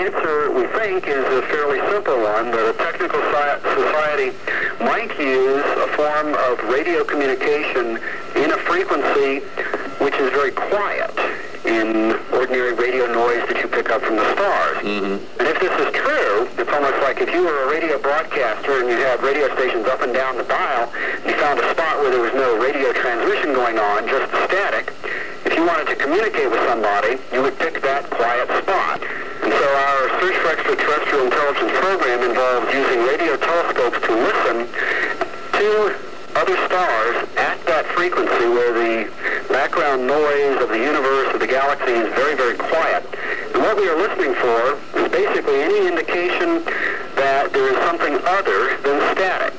answer, we think, is a fairly simple one, that a technical society might use a form of radio communication in a frequency which is very quiet in ordinary radio noise that you pick up from the stars. Mm-hmm. And if this is true, it's almost like if you were a radio broadcaster and you had radio stations up and down the dial, and you found a spot where there was no radio transmission going on, just static. If you wanted to communicate with somebody, you would pick that quiet spot. And so our Search for Extraterrestrial Intelligence program involves using radio telescopes to listen to other stars at that frequency where the background noise of the universe, of the galaxy, is very, very quiet. And what we are listening for is basically any indication that there is something other than static.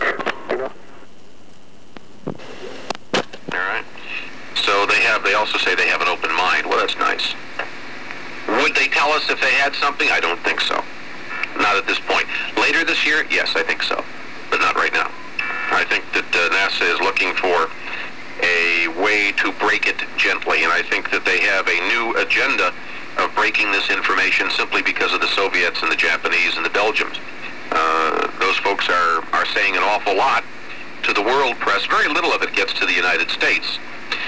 All right. So they also say they have an open mind. Well, that's nice. Would they tell us if they had something? I don't think so. Not at this point. Later this year, yes, I think so. But not right now. I think that NASA is looking for a way to break it gently, and I think that they have a new agenda of breaking this information simply because of the Soviets and the Japanese and the Belgians. Those folks are saying an awful lot to the world press. Very little of it gets to the United States.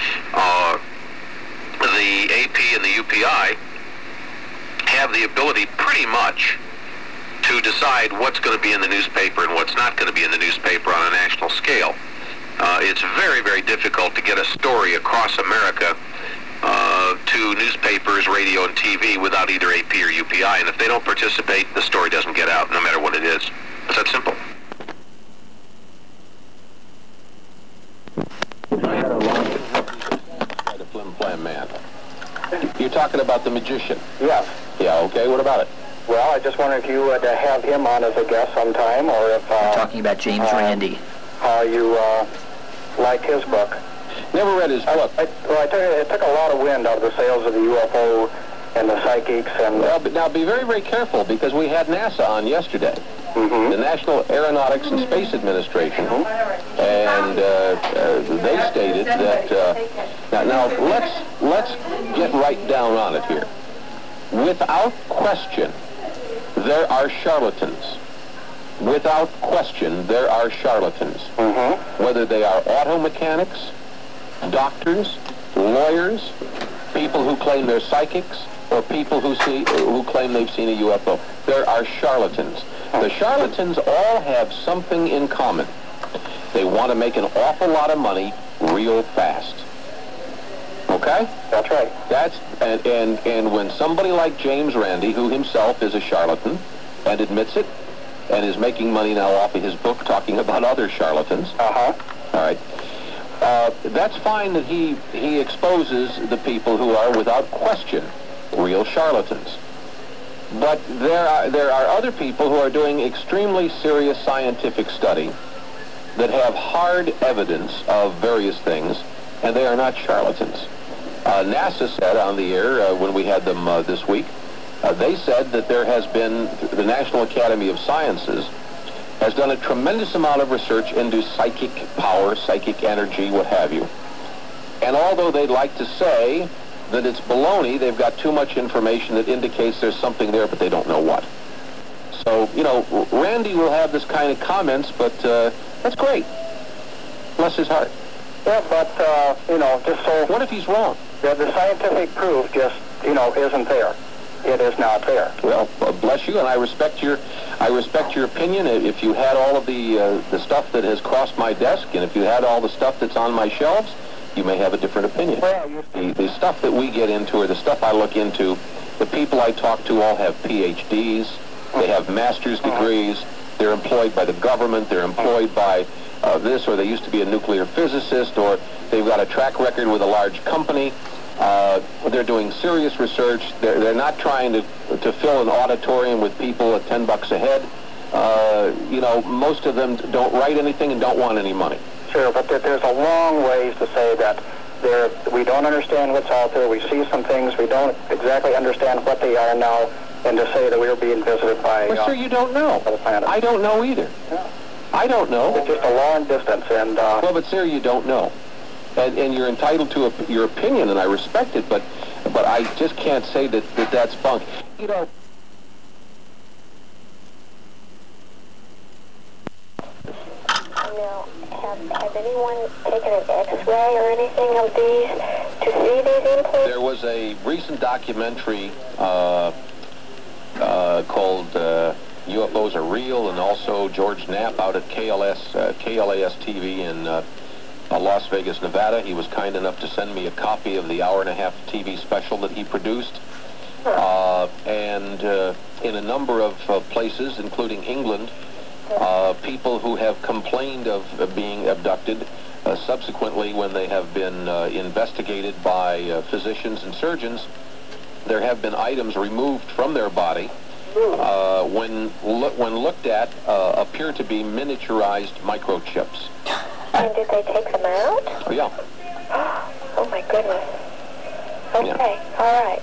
The AP and the UPI have the ability pretty much to decide what's going to be in the newspaper and what's not going to be in the newspaper on a national scale. It's very, very difficult to get a story across America to newspapers, radio, and TV without either AP or UPI. And if they don't participate, the story doesn't get out, no matter what it is. It's that simple. The flim-flam man. You're talking about the magician? Yes. Yeah, okay. What about it? Well, I just wonder if you would have him on as a guest sometime, or if... We're talking about James Randi. How you like his book. Never read his book. It took a lot of wind out of the sails of the UFO and the psychics and... Well, but now be very, very careful, because we had NASA on yesterday. Mm-hmm. The National Aeronautics and Space Administration. Mm-hmm. And they stated that... now, let's get right down on it here. Without question, there are charlatans. Without question, there are charlatans. Mm-hmm. Whether they are auto mechanics, doctors, lawyers, people who claim they're psychics, or people who claim they've seen a UFO. There are charlatans. The charlatans all have something in common. They want to make an awful lot of money real fast. Okay? That's right. And when somebody like James Randi, who himself is a charlatan and admits it, and is making money now off of his book talking about other charlatans. Uh-huh. All right. That's fine that he exposes the people who are, without question, real charlatans. But there are other people who are doing extremely serious scientific study that have hard evidence of various things, and they are not charlatans. NASA said on the air when we had them this week, they said that there has been, the National Academy of Sciences has done a tremendous amount of research into psychic power, psychic energy, what have you. And although they'd like to say that it's baloney, they've got too much information that indicates there's something there, but they don't know what. So, Randi will have this kind of comments, but that's great. Bless his heart. Yeah, but, just so... What if he's wrong? The scientific proof just, isn't there. It is not there. Well, bless you, and I respect your opinion. If you had all of the stuff that has crossed my desk, and if you had all the stuff that's on my shelves, you may have a different opinion. Well, the stuff that we get into, or the stuff I look into, the people I talk to all have PhDs. They have master's degrees. They're employed by the government. They're employed by this, or they used to be a nuclear physicist, or they've got a track record with a large company. They're doing serious research. They're not trying to fill an auditorium with people at $10 a head. Most of them don't write anything and don't want any money. Sure, but there's a long ways to say that we don't understand what's out there. We see some things. We don't exactly understand what they are now. And to say that we're being visited by... Well, sir, you don't know. The planet. I don't know either. Yeah. I don't know. It's just a long distance, and... Well, but sir, you don't know. And you're entitled to your opinion, and I respect it, but I just can't say that that's bunk. Has anyone taken an X-ray or anything of these to see these implants? There was a recent documentary called UFOs Are Real, and also George Knapp out at KLAS TV in Las Vegas, Nevada. He was kind enough to send me a copy of the hour-and-a-half TV special that he produced. And in a number of places, including England, people who have complained of being abducted, subsequently when they have been investigated by physicians and surgeons, there have been items removed from their body when looked at appear to be miniaturized microchips. And did they take them out? Oh, yeah. Oh, my goodness. Okay, Yeah. all right.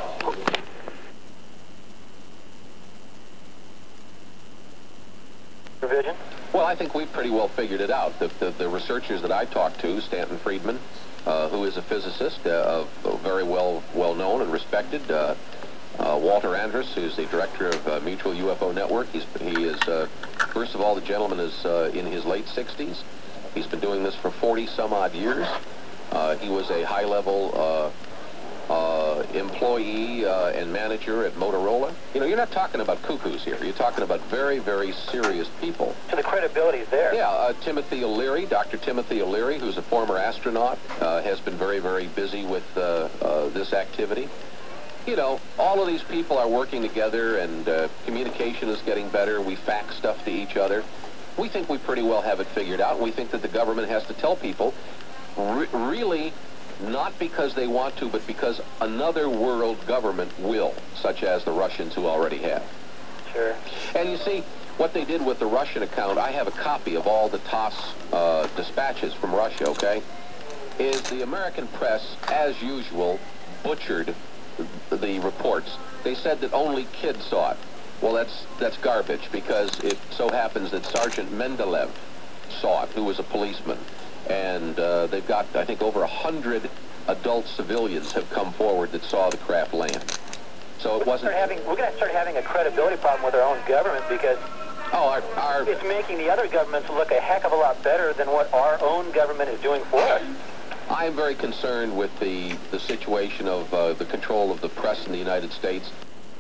Revision? Well, I think we've pretty well figured it out. The researchers that I talked to, Stanton Friedman, who is a physicist, very well known and respected, Walter Andrus, who's the director of Mutual UFO Network. He is first of all, the gentleman is in his late 60s. He's been doing this for 40 some odd years. He was a high-level employee and manager at Motorola. You know, you're not talking about cuckoos here. You're talking about very, very serious people. So the credibility's there. Yeah, Timothy O'Leary, Dr. Timothy O'Leary, who's a former astronaut, has been very, very busy with this activity. You know, all of these people are working together, and communication is getting better. We fax stuff to each other. We think we pretty well have it figured out. We think that the government has to tell people, really, not because they want to, but because another world government will, such as the Russians who already have. Sure. And you see, what they did with the Russian account, I have a copy of all the TASS dispatches from Russia, okay, is the American press, as usual, butchered the reports. They said that only kids saw it. Well, that's garbage, because it so happens that Sergeant Mendeleev saw it, who was a policeman. And they've got, I think, over 100 adult civilians have come forward that saw the craft land. So it wasn't... We're going to start having a credibility problem with our own government, because it's making the other governments look a heck of a lot better than what our own government is doing for us. I am very concerned with the situation of the control of the press in the United States.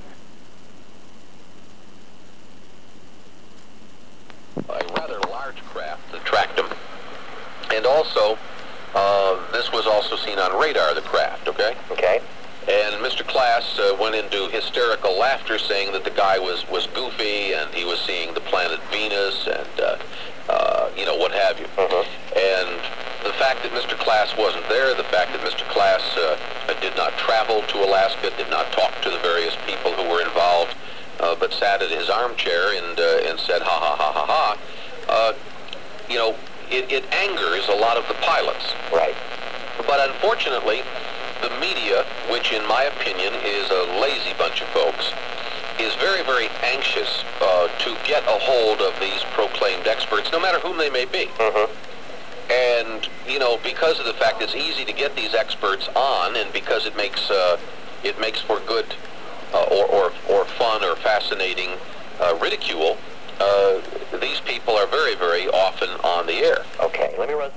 A rather large craft that tracked them. And also, this was also seen on radar, the craft, okay? Okay. And Mr. Klass went into hysterical laughter, saying that the guy was goofy, and he was seeing the planet Venus, and, you know, what have you. And the fact that Mr. Klass wasn't there, the fact that Mr. Klass did not travel to Alaska, did not talk to the various people who were involved, but sat in his armchair and said, ha, ha, ha, ha, ha, you know, it angers a lot of the pilots. Right. But unfortunately, the media, which in my opinion is a lazy bunch of folks, is very, very anxious to get a hold of these proclaimed experts, no matter whom they may be. And, you know, because of the fact it's easy to get these experts on, and because it makes for good or fun or fascinating ridicule, these people are very, very often on the air. Okay, let me run.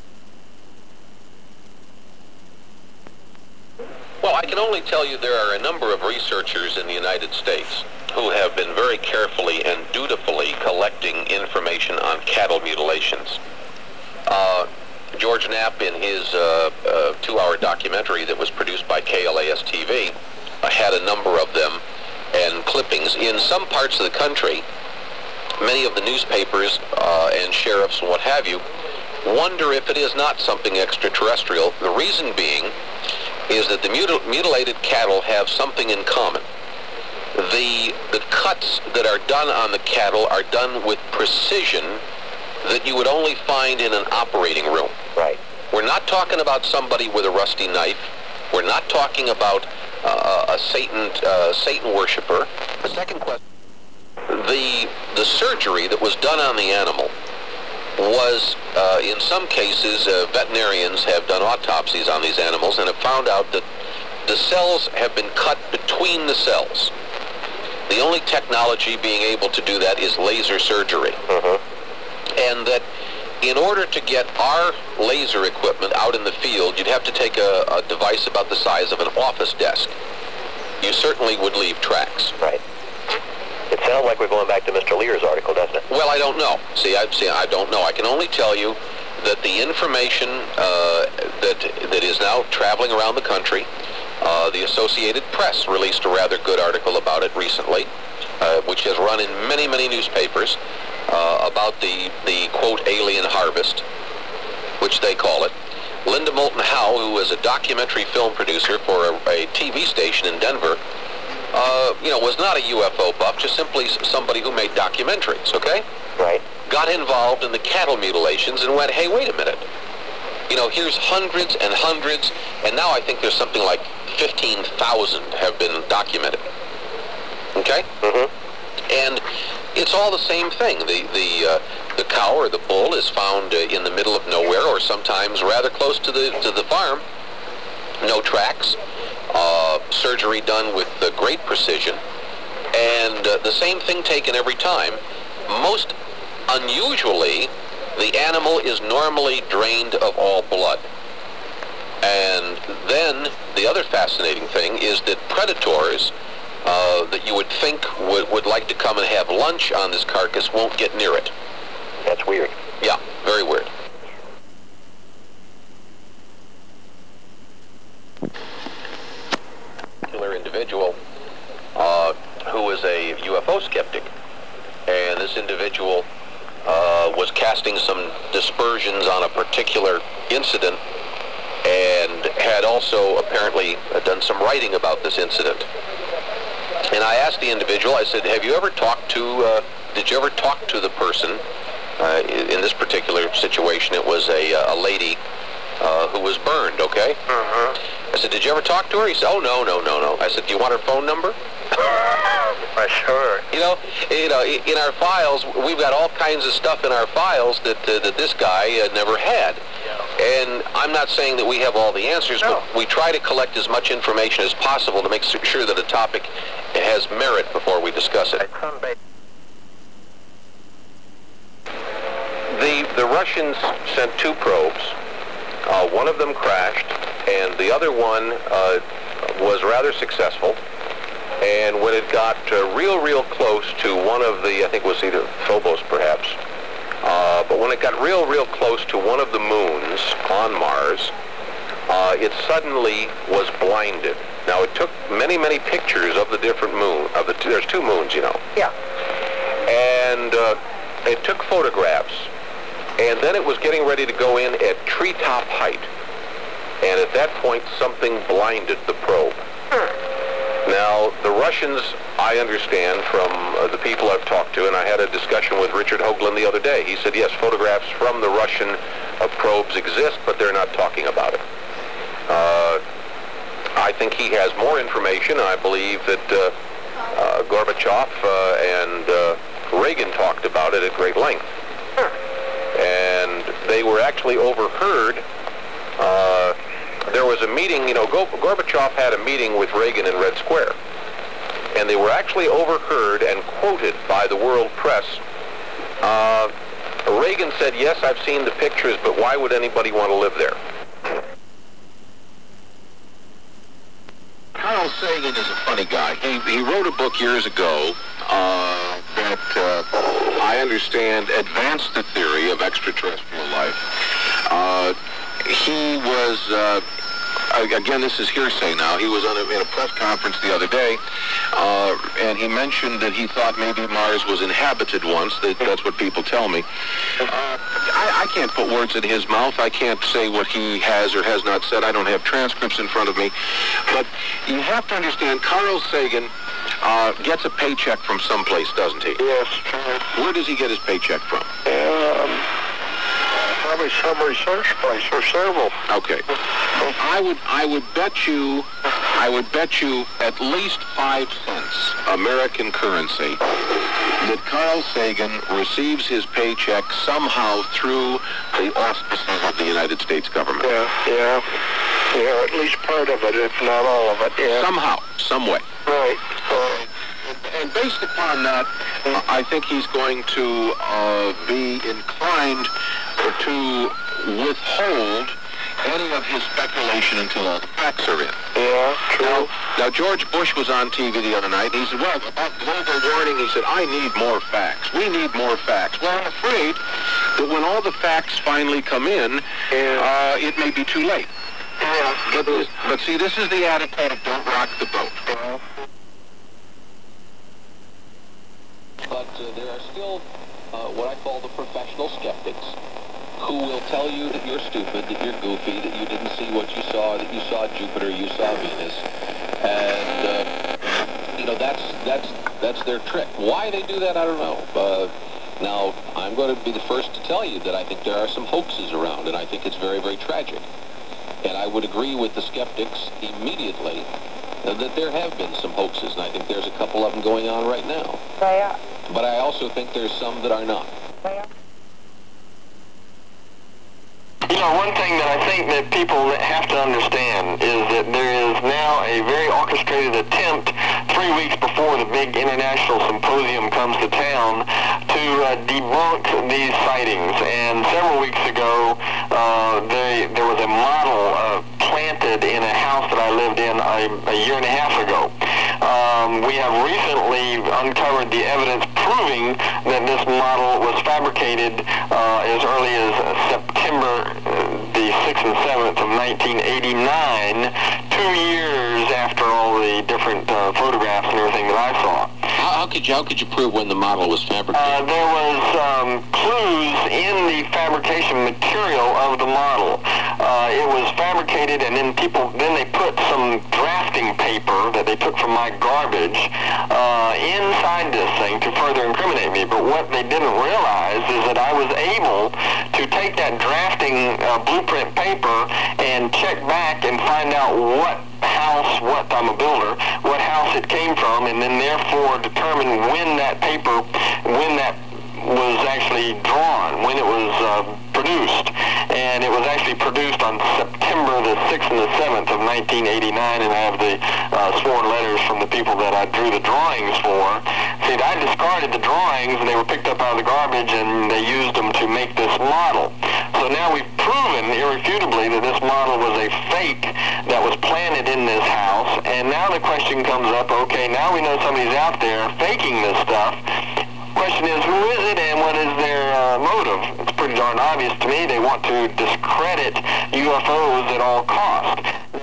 Well, I can only tell you there are a number of researchers in the United States who have been very carefully and dutifully collecting information on cattle mutilations. George Knapp, in his 2-hour documentary that was produced by KLAS TV, had a number of them and clippings. In some parts of the country, many of the newspapers and sheriffs and what have you wonder if it is not something extraterrestrial. The reason being is that the mutilated cattle have something in common. The cuts that are done on the cattle are done with precision that you would only find in an operating room. Right. We're not talking about somebody with a rusty knife. We're not talking about a Satan worshiper. The second question, the surgery that was done on the animal was, in some cases, veterinarians have done autopsies on these animals and have found out that the cells have been cut between the cells. The only technology being able to do that is laser surgery. And that in order to get our laser equipment out in the field, you'd have to take a device about the size of an office desk. You certainly would leave tracks. Right. It sounds like we're going back to Mr. Lear's article, doesn't it? Well, I don't know. I don't know. I can only tell you that the information that is now traveling around the country, the Associated Press released a rather good article about it recently, which has run in many, many newspapers, about the quote, alien harvest, which they call it. Linda Moulton Howe, who is a documentary film producer for a TV station in Denver, was not a UFO buff, just simply somebody who made documentaries, okay? Right. Got involved in the cattle mutilations and went, hey, wait a minute. Here's hundreds and hundreds, and now I think there's something like 15,000 have been documented. Okay? Mm-hmm. And it's all the same thing. The cow or the bull is found in the middle of nowhere, or sometimes rather close to the farm. No tracks. Surgery done with great precision, and the same thing taken every time. Most unusually, the animal is normally drained of all blood. And then the other fascinating thing is that predators that you would think would like to come and have lunch on this carcass won't get near it. That's weird. Yeah, very weird. Individual who was a UFO skeptic, and this individual was casting some dispersions on a particular incident and had also apparently done some writing about this incident. And I asked the individual, I said, did you ever talk to the person in this particular situation? It was a lady who was burned, okay? I said, did you ever talk to her? He said, oh, no. I said, do you want her phone number? Sure. In our files, we've got all kinds of stuff in our files that this guy never had. And I'm not saying that we have all the answers, but we try to collect as much information as possible to make sure that a topic has merit before we discuss it. The Russians sent two probes. One of them crashed, and the other one was rather successful. And when it got real close to one of the, I think it was either Phobos perhaps, but when it got real close to one of the moons on Mars, it suddenly was blinded. Now it took many pictures of the different moon. There's two moons, Yeah. And it took photographs. And then it was getting ready to go in at treetop height. And at that point, something blinded the probe. Now, the Russians, I understand from the people I've talked to, and I had a discussion with Richard Hoagland the other day. He said, yes, photographs from the Russian probes exist, but they're not talking about it. I think he has more information. I believe that Gorbachev and Reagan talked about it at great length. And they were actually overheard. There was a meeting, Gorbachev had a meeting with Reagan in Red Square. And they were actually overheard and quoted by the world press. Reagan said, yes, I've seen the pictures, but why would anybody want to live there? Carl Sagan is a funny guy. He wrote a book years ago that I understand advanced the theory of extraterrestrial life. He was, again, this is hearsay now, he was in a press conference the other day, and he mentioned that he thought maybe Mars was inhabited once. That's what people tell me. I can't put words in his mouth. I can't say what he has or has not said. I don't have transcripts in front of me. But you have to understand, Carl Sagan gets a paycheck from someplace, doesn't he? Yes. Where does he get his paycheck from? Probably some research place or several. Okay. I would bet you at least 5 cents American currency that Carl Sagan receives his paycheck somehow through the auspices of the United States government. Yeah, at least part of it, if not all of it, yeah. Somehow, some way. Right. And based upon that, I think he's going to be inclined to withhold any of his speculation until all the facts are in. Yeah, true. Now, George Bush was on TV the other night, and he said, well, about global warming, he said, I need more facts. We need more facts. Well, I'm afraid that when all the facts finally come in, it may be too late. Yeah. But see, this is the attitude of don't rock the boat. But there are still what I call the professional skeptics who will tell you that you're stupid, that you're goofy, that you didn't see what you saw, that you saw Jupiter, you saw Venus. And, that's their trick. Why they do that, I don't know. Now, I'm going to be the first to tell you that I think there are some hoaxes around, and I think it's very, very tragic. And I would agree with the skeptics immediately that there have been some hoaxes, and I think there's a couple of them going on right now. But I also think there's some that are not. You know, one thing that I think that people have to understand is that there is now a very orchestrated attempt 3 weeks before the big international symposium comes to town to debunk these sightings. And several weeks ago, there was a model planted in a house that I lived in a year and a half ago. We have recently uncovered the evidence proving that this model was fabricated as early as September the 6th and 7th of 1989, 2 years after all the different photographs and everything that I saw. How could you prove when the model was fabricated? There was clues in the fabrication material of the model. It was fabricated, and then they put some drafting paper that they took from my garbage inside this thing to further incriminate me. But what they didn't realize is that I was able to take that drafting blueprint paper and check back and find out what house, I'm a builder, what house it came from, and then therefore determine when that was actually drawn, when it was produced. And it was actually produced on September the 6th and the 7th of 1989, and I have the sworn letters from the people that I drew the drawings for. See, I discarded the drawings, and they were picked up out of the garbage, and they used them to make this model. So now we've proven irrefutably that this model was a fake that was planted in this house, and now the question comes up, okay, now we know somebody's out there faking this stuff. Question is, who is it and what is their motive? It's pretty darn obvious to me. They want to discredit UFOs at all costs.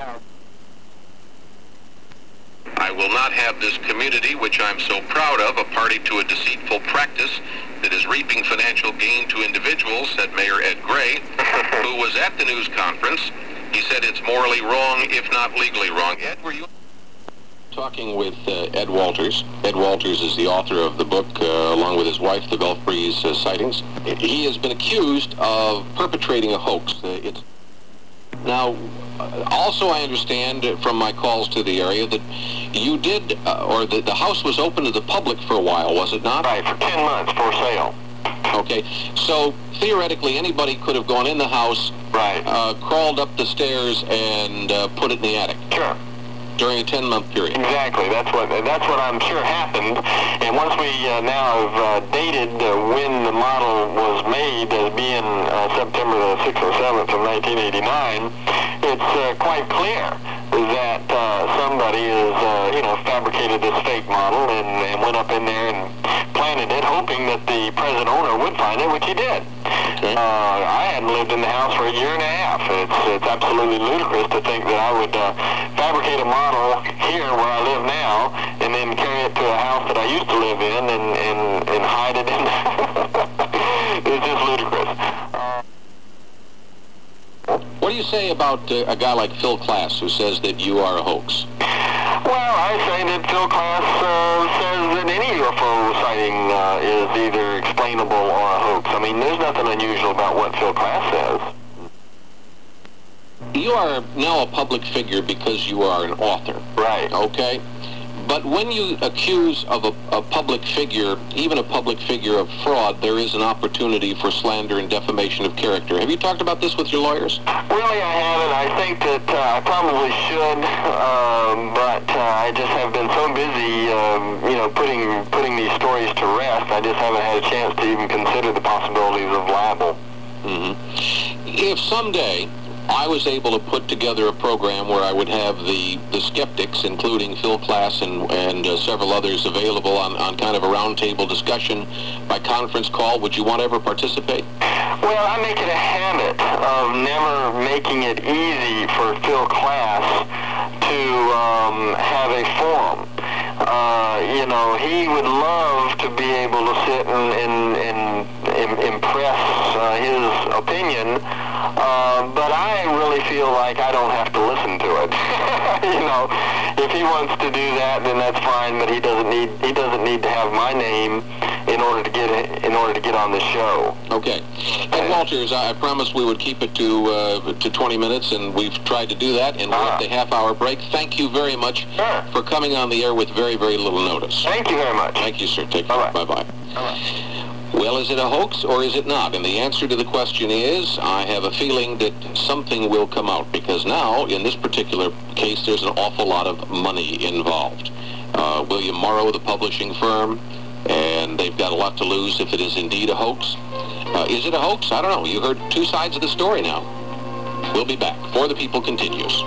I will not have this community, which I'm so proud of, a party to a deceitful practice that is reaping financial gain to individuals, said Mayor Ed Gray, who was at the news conference. He said it's morally wrong, if not legally wrong. Ed, were you talking with Ed Walters? Ed Walters is the author of the book, along with his wife, The Belfries Sightings. He has been accused of perpetrating a hoax. Now, also I understand from my calls to the area that you did, or the house was open to the public for a while, was it not? Right, for 10 months for sale. Okay, so theoretically anybody could have gone in the house, right, crawled up the stairs and put it in the attic. Sure. During a 10-month period. Exactly. That's what I'm sure happened. And once we now have dated when the model was made as being September the 6th or 7th of 1989, it's quite clear that somebody has, fabricated this fake model and went up in there and planted it, hoping that the present owner would find it, which he did. Okay. I hadn't lived in the house for a year and a half. It's absolutely ludicrous to think that I would fabricate a model here where I live now and then carry it to a house that I used to live in and hide it in. It's just ludicrous. What do you say about a guy like Phil Klass who says that you are a hoax? Well, I say that Phil Klass says that any UFO sighting is either explainable or a hoax. I mean, there's nothing unusual about what Phil Klass says. You are now a public figure because you are an author. Right. Okay? But when you accuse of a public figure, even a public figure, of fraud, there is an opportunity for slander and defamation of character. Have you talked about this with your lawyers? Really, I haven't. I think that I probably should, but I just have been so busy, putting these stories to rest. I just haven't had a chance to even consider the possibilities of libel. If someday I was able to put together a program where I would have the skeptics, including Phil Klass and several others, available on kind of a roundtable discussion by conference call, would you want to ever participate? Well, I make it a habit of never making it easy for Phil Klass to have a forum. He would love to be able to sit and impress his opinion, but I really feel like I don't have to listen to it. If he wants to do that, then that's fine. But he doesn't need to have my name in order to get on the show. Okay. And Walters, I promised we would keep it to 20 minutes, and we've tried to do that, and we're at the half-hour break. Thank you very much for coming on the air with very, very little notice. Thank you very much. Thank you, sir. Take care. Bye-bye. Well, is it a hoax or is it not? And the answer to the question is, I have a feeling that something will come out, because now, in this particular case, there's an awful lot of money involved. William Morrow, the publishing firm, and they've got a lot to lose if it is indeed a hoax. Is it a hoax? I don't know. You heard two sides of the story now. We'll be back. For the People continues.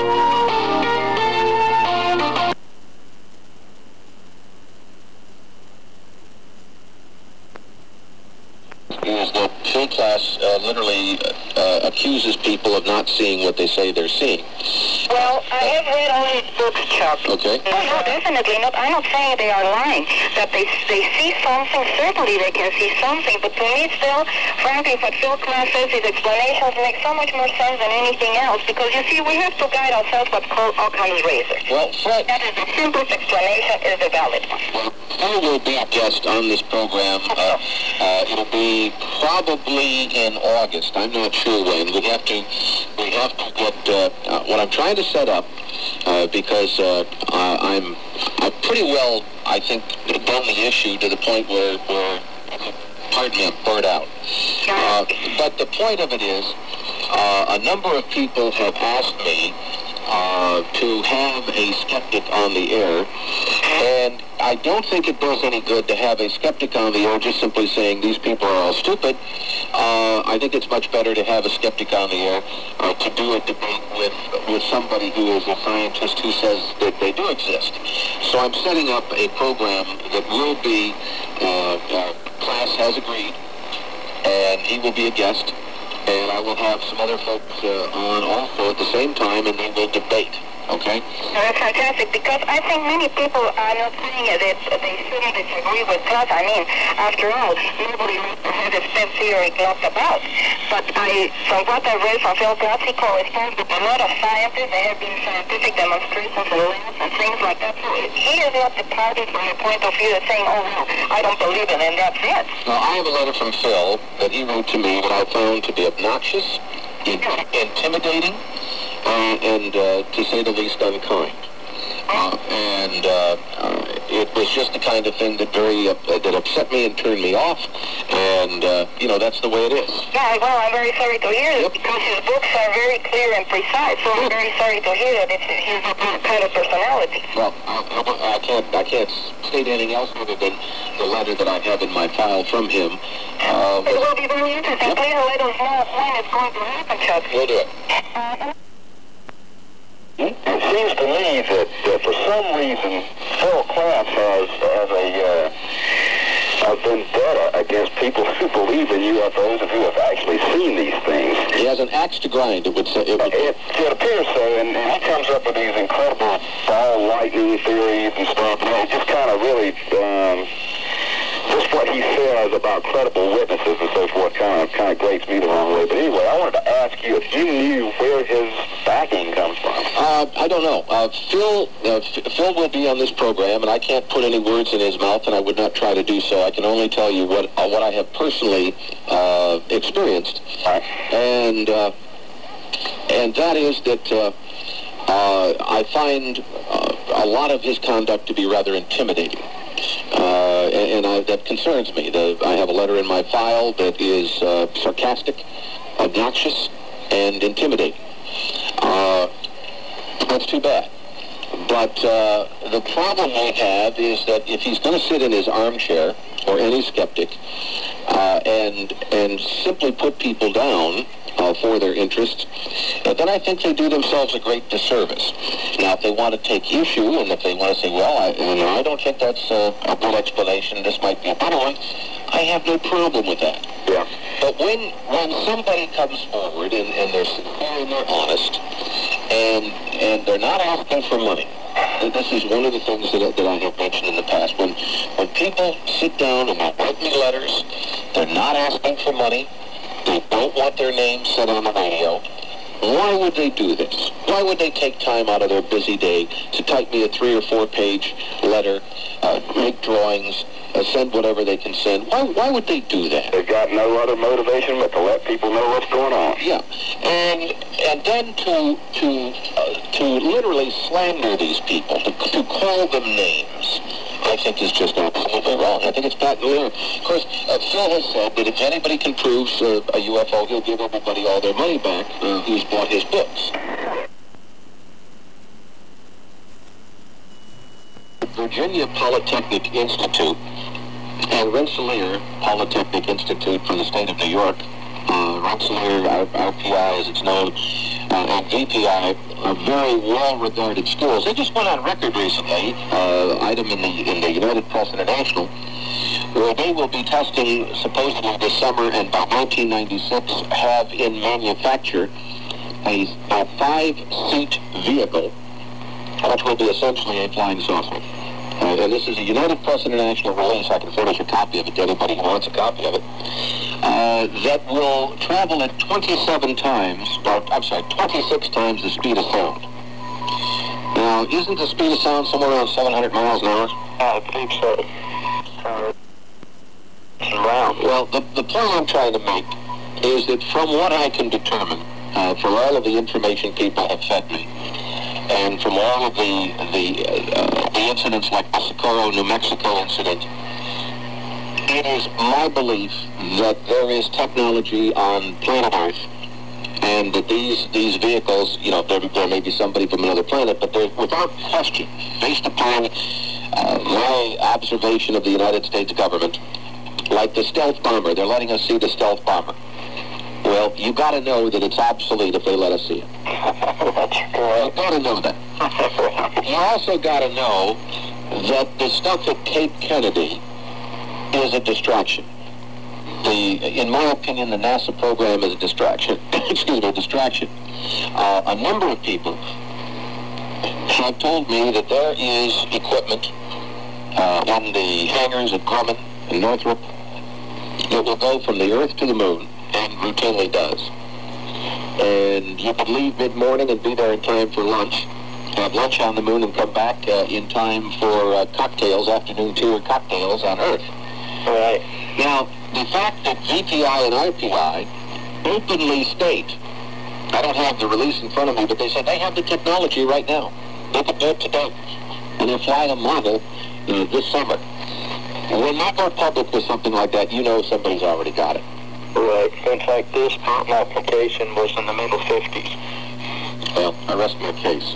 Is that Phil Klass literally accuses people of not seeing what they say they're seeing. Well, I have read all his books, Chuck. Okay. No, definitely not. I'm not saying they are lying. That they see something, certainly they can see something, but to me still, frankly, what Phil Klass says, his explanations make so much more sense than anything else, because you see, we have to guide ourselves what's called Occam's razor. Well, Fred... That is the simplest explanation, is the valid one. Well, Phil will be a guest on this program. It'll be probably in August. I'm not sure when. We have to get what I'm trying to set up, because I've pretty well, I think, done the issue to the point where pardon me, I'm burnt out. But the point of it is, a number of people have asked me to have a skeptic on the air, and I don't think it does any good to have a skeptic on the air just simply saying these people are all stupid. I think it's much better to have a skeptic on the air to do a debate with somebody who is a scientist who says that they do exist. So I'm setting up a program that will be, Klass has agreed, and he will be a guest, and I will have some other folks on also at the same time, and they will debate. Okay? That's fantastic, because I think many people are not saying that they shouldn't disagree with Klass. I mean, after all, nobody has a step theory knocked about. But from what I read from Phil Klass, he corresponds with a lot of scientists. There have been scientific demonstrations in labs and things like that. So he is not departed from the point of view of saying, oh, no, I don't believe it, and that's it. Now, I have a letter from Phil that he wrote to me that I found to be obnoxious, intimidating, and to say the least, unkind. It was just the kind of thing that that upset me and turned me off, and that's the way it is. Yeah, well, I'm very sorry to hear that, because his books are very clear and precise, so I'm very sorry to hear that he's that kind of personality. Well, I can't state anything else other than the letter that I have in my file from him. It will be very interesting. Please let us know when it's going to happen, Chuck. We'll do it. It seems to me that for some reason Phil Klass has a vendetta against people who believe in UFOs and who have actually seen these things. He has an axe to grind, it would say. It appears so, and he comes up with these incredible ball lightning theories and stuff. It just kind of really, just what he says about credible witnesses and so forth kind of grates me the wrong way. But anyway, I wanted to ask you if you knew where his backing comes from. I don't know. Phil will be on this program, and I can't put any words in his mouth, and I would not try to do so. I can only tell you what I have personally experienced, and that is that I find a lot of his conduct to be rather intimidating. That concerns me. I have a letter in my file that is sarcastic, obnoxious, and intimidating. That's too bad. But the problem we have is that if he's going to sit in his armchair, or any skeptic, and simply put people down for their interests, then I think they do themselves a great disservice. Now, if they want to take issue, and if they want to say, well, I don't think that's a good explanation, this might be a better one, I have no problem with that. Yeah. But when somebody comes forward and they're sincere and they're honest, and they're not asking for money, this is one of the things that I have mentioned in the past. When people sit down and they write me letters, they're not asking for money, they don't want their names said on the radio, why would they do this? Why would they take time out of their busy day to type me a 3 or 4 page letter, make drawings, send whatever they can send? Why would they do that? They've got no other motivation but to let people know what's going on. Yeah, and then to literally slander these people, to call them names, I think is just absolutely wrong. I think it's not clear. Of course, Phil has said that if anybody can prove a UFO, he'll give everybody all their money back who's bought his books. Virginia Polytechnic Institute and Rensselaer Polytechnic Institute from the state of New York, Rensselaer, RPI as it's known, and VPI are very well-regarded schools. They just went on record recently, item in the United Press International, where they will be testing supposedly this summer and by 1996 have in manufacture a 5-seat vehicle, which will be essentially a flying saucer. And this is a United Press International release. I can furnish a copy of it to anybody who wants a copy of it. That will travel at 26 times the speed of sound. Now, isn't the speed of sound somewhere around 700 miles an hour? I think so. Wow. Well, the point I'm trying to make is that from what I can determine, from all of the information people have fed me, and from all of the incidents like the Socorro, New Mexico incident, it is my belief that there is technology on planet Earth, and that these vehicles, there may be somebody from another planet, but they're without question, based upon my observation of the United States government, like the stealth bomber. They're letting us see the stealth bomber. Well, you got to know that it's obsolete if they let us see it. That's correct. You got to know that. You also got to know that the stuff at Cape Kennedy is a distraction. In my opinion, the NASA program is a distraction. A distraction. A number of people have told me that there is equipment in the hangars at Grumman and Northrop that will go from the Earth to the moon, and routinely does. And you could leave mid-morning and be there in time for lunch, have lunch on the moon and come back in time for cocktails, afternoon tea or cocktails on Earth. Right. Now, the fact that VPI and RPI openly state, I don't have the release in front of me, but they said they have the technology right now. They could do it today. And they're flying a model this summer. When you go public with something like that, you know somebody's already got it. Right. Things like this patent application was in the middle 50s. Well, I rest my case.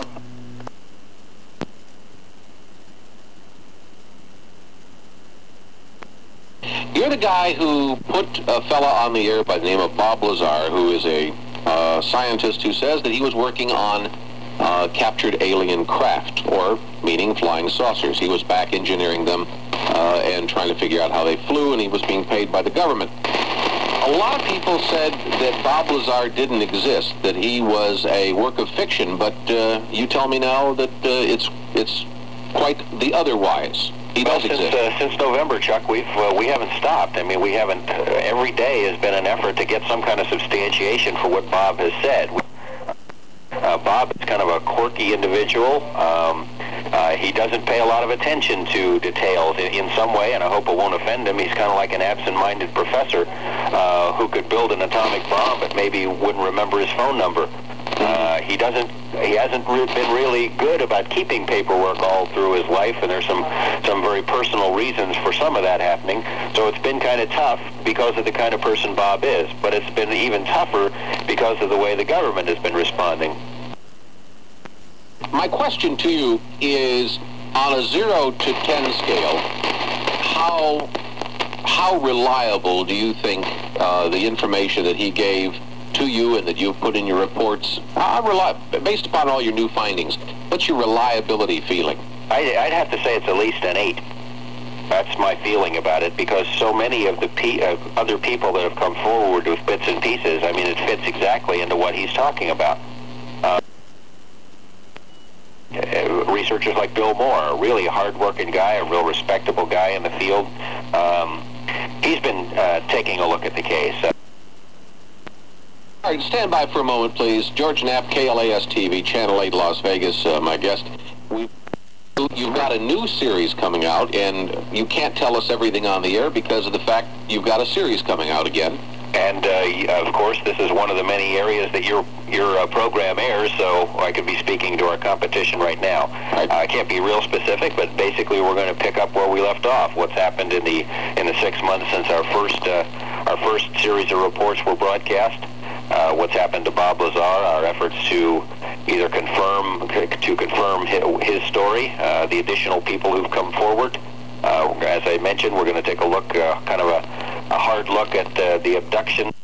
You're the guy who put a fella on the air by the name of Bob Lazar, who is a scientist who says that he was working on captured alien craft, or meaning flying saucers. He was back engineering them and trying to figure out how they flew, and he was being paid by the government. A lot of people said that Bob Lazar didn't exist, that he was a work of fiction, but you tell me now that it's quite the otherwise. He does exist. Since November, Chuck, we haven't stopped. I mean, we haven't. Every day has been an effort to get some kind of substantiation for what Bob has said. Bob is kind of a quirky individual. He doesn't pay a lot of attention to details in some way, and I hope it won't offend him. He's kind of like an absent-minded professor who could build an atomic bomb, but maybe wouldn't remember his phone number. He hasn't been really good about keeping paperwork all through his life, and there's some very personal reasons for some of that happening. So it's been kind of tough because of the kind of person Bob is, but it's been even tougher because of the way the government has been responding. My question to you is, on a 0 to 10 scale, how reliable do you think the information that he gave to you and that you've put in your reports, based upon all your new findings, what's your reliability feeling? I'd have to say it's at least an 8. That's my feeling about it, because so many of the other people that have come forward with bits and pieces, I mean, it fits exactly into what he's talking about. Researchers like Bill Moore, a really hard-working guy, a real respectable guy in the field. He's been taking a look at the case. All right, stand by for a moment, please. George Knapp, KLAS-TV, Channel 8, Las Vegas, my guest. You've got a new series coming out, and you can't tell us everything on the air because of the fact you've got a series coming out again. And, of course, this is one of the many areas that your program airs, so I could be speaking to our competition right now. Right. I can't be real specific, but basically we're going to pick up where we left off, what's happened in the 6 months since our first series of reports were broadcast, what's happened to Bob Lazar, our efforts to either confirm his story, the additional people who've come forward. As I mentioned, we're going to take a look, kind of a hard look at the abduction.